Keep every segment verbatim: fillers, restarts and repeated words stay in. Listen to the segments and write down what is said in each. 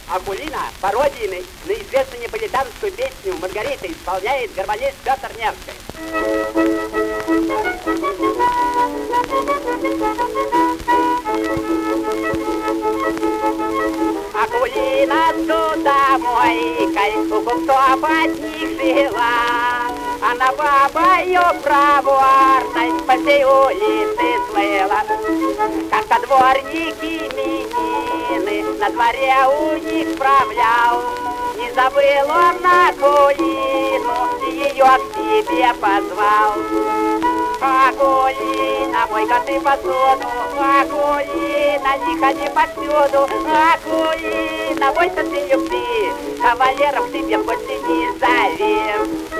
Акулина пародийной на известную неаполитанскую песню «Маргарита» исполняет гармонист Петр Невский. Акулина сюда мойкой у купцов одних жила, она бабою проворной по всей улице слыла. Как-то дворники именины на дворе у них справлял, не забыл он Акулину и ее к себе позвал. Акулина, мой-ка ты посуду, Акулина, не ходи повсюду, Акулина, бойся ты любви, кавалеров тебе больше не зови.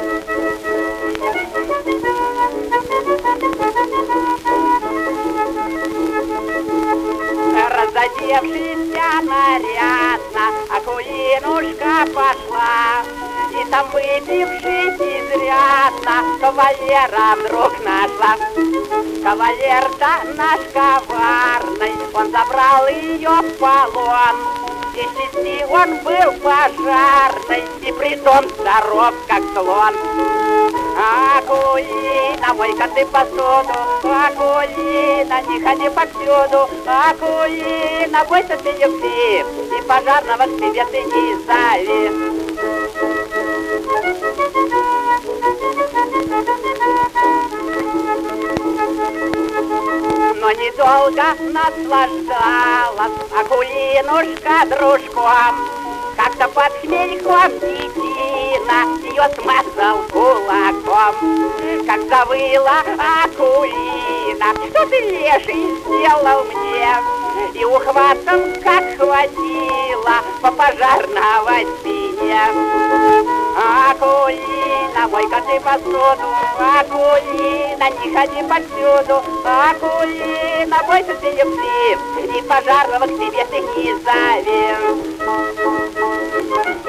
Разодевшийся нарядно, Акулинушка пошла, и там выпившись изрядно, кавалера вдруг нашла. Кавалер-то наш коварный, он забрал ее в полон, и чести он был пожарный, и притом здоров, как слон. Акулина, мой-ка ты посуду, Акулина, не ходи повсюду, Акулина, бойся ты любви, и пожарного к себе ты не зови. Но недолго наслаждалась Акулинушка дружком, как-то под хмельком детина ее смазал кулаком. Как завыла Акулина, что ты, леший, сделал мне, и ухватом как хватила по пожарного спине. Акулина, мой-ка ты посуду, Акулина, не ходи повсюду, Акулина, бойся ты любви, и пожарного к себе ты не зови.